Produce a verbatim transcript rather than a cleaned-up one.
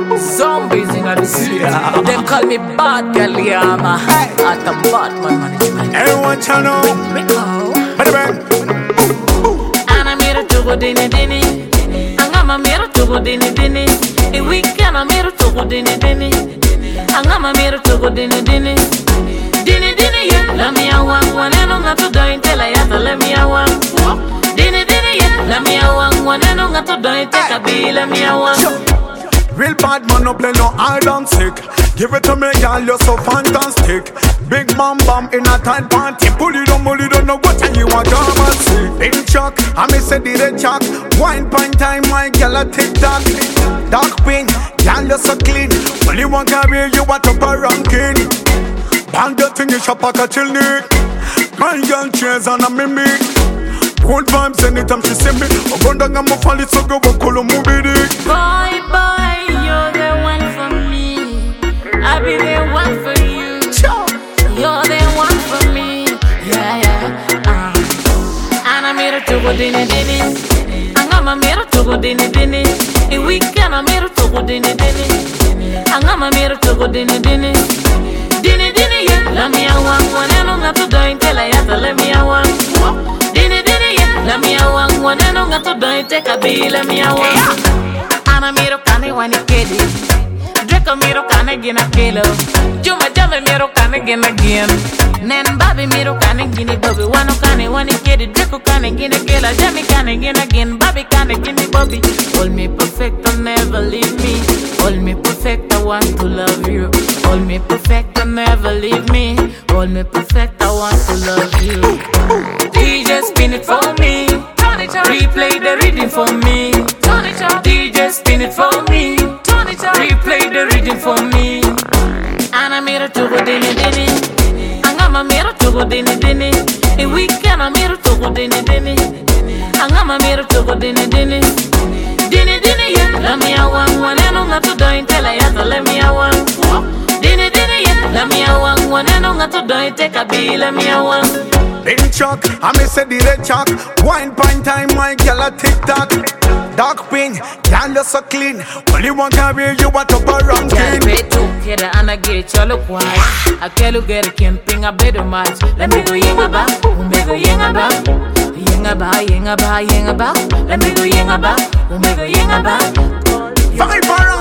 Zombies in the street. Them call me bad girl, yeah, ma. At the Batman management. Everyone channel. Bada bang. Ana mira tugo dini dini. Angama mira tugo dini dini. E weekend mira tugo dini dini. Angama mira tugo dini dini. Dini dini yeah. Let me a wang waneno ngato doin tela yata. Let me a wang. Dini dini yeah. Let me a wang waneno ngato doin teka bi. Let me a wang. Real bad man no play no hide and sick. Give it to me, girl, you're so fantastic. Big man bam in a tight panty. Pull it on, pull it on, no what and you want to see. Big chuck, I may say the red chuck. Wine pint time, my girl, a tick tock. Dark pink, girl, you're so clean. Only one career, you want up a ranking. Band the thing, you shop a chill nick. My girl, cheers and a mimic. Old vibes anytime she see me. Ogondanga mo fall it so go wakolo mubidi. Boy, boy, you're the one for me. I'll be the one for you. You're the one for me. Yeah, yeah. Uh. Ana mira tugo dini dini. Angama mira tugo dini dini. E weekend mira tugo dini dini. Angama mira tugo dini dini. Dini dini yeah. Let me a wang waneno ngato doin tela yata. Let me a wang. Dini dini yeah. Let me a wang waneno ngato doin teka bi. Let me a wang. Ana miro kane wani kedi. Draco miro kane gina kilo. Juma jame miro kane gina gin. Nen babi miro kane gini bobi. Wano kane wani kedi. Draco kane gina kilo. Jami kane gina gin. Babi kane gini bobi. Hold me perfect and never leave me. Hold me perfect, I want to love you. Hold me perfect and never leave me. Hold me perfect, I want to love you. D J spin it for me. Replay the reading for me. D J spin it for me. Replay the reading for me. Ana mira tugo dini dini. Angama mira tugo dini dini. E weekend mira tugo dini dini. Angama mira tugo dini dini. Dini dini yeah. Let me a wang waneno ngato doin tela yata. Let me a wang. Dini dini yeah. Let me a wang waneno ngato doin teka bi. Let me a wang. Big chuck, I may say the red chuck. Wine pint time, my girl a tick tock. Dark pink, girl you're so clean. Only one career, you want up a ranking. Girl, wait to get a ana get you look wise. I can't look at a camping a better match. Let me go yenga ba, umbe go yenga ba. Yenga ba, yenga ba, yenga ba. Let me go yenga ba, umbe go yenga ba. Five